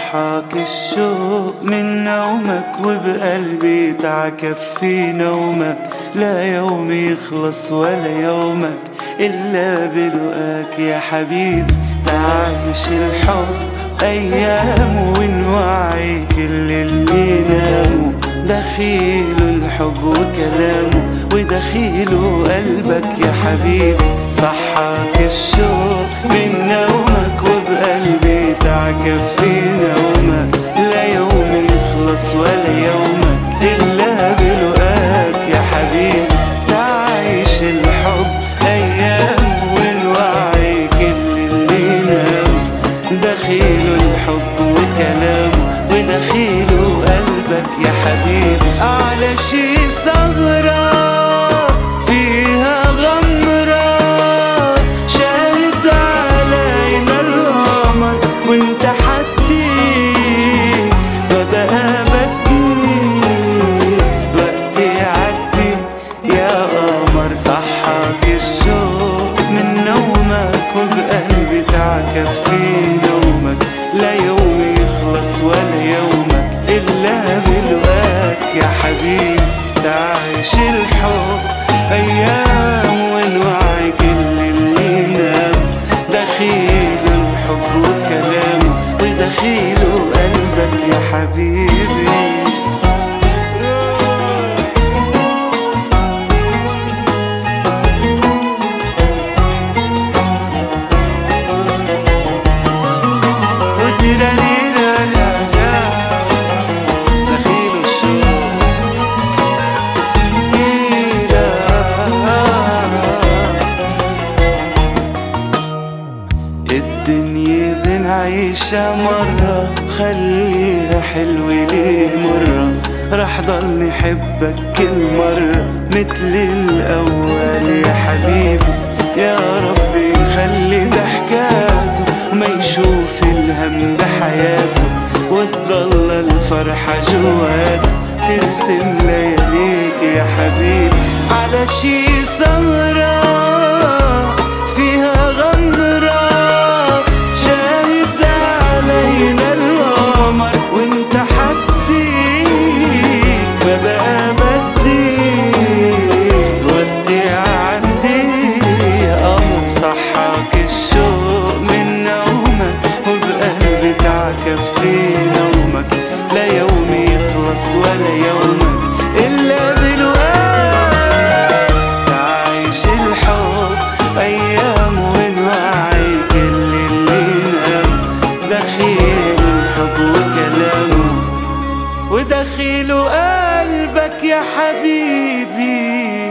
صحاك الشوق من نومك وبقلبي تعكف في نومك، لا يوم يخلص ولا يومك إلا بلقاك يا حبيبي. تعيش الحب أيام ونوعي كل اللي ناموا، دخيله الحب وكلامه ودخيله قلبك يا حبيبي. صحاك الشوق من نومك وبقلبي تعكف في نومك، لا يوم يخلص ولا يومك إلا بلقاك يا حبيبي. تعيش الحب أيام والوعي كل اللي نام، دخيله الحب وكلامه ودخيله قلبك يا حبيبي. على شي ثغرة فيها غمرة شاهد علينا القمر، وانت حدي وبقى بدي وقت يعدي يا قمر. صحاك الشوق من نومك وبقلبي تعكف في نومك، لا يوم يخلص ولا يومك إلا بلقاك يا حبيبي. تعيش الحب أيام ونوعي كل اللي نام، دخيله الحب وكلامه ودخيله قلبك يا حبيبي. الدنيا بنعيشها مرة، خليها حلوة ليه مرة، رح ضل نحبك كل مرة مثل الأول يا حبيبي. يا ربي خلي ضحكاته ما يشوف الهم بحياته، وتضل الفرحة جواته ترسم لياليك يا حبيبي. على شي سهرة فيها غمرة شاهد علينا القمر، وانت حديك ما بقى بدي وقت يعدي يا قمر. صحاك الشوق من نومك وبقلبي تعكف في نومك، لا يوم يخلص ولا يومك إلا بلقاك. تعيش الحب أيام ونوعي كل اللي نام، دخيل الحب وكلامه ودخيله قلبك يا حبيبي.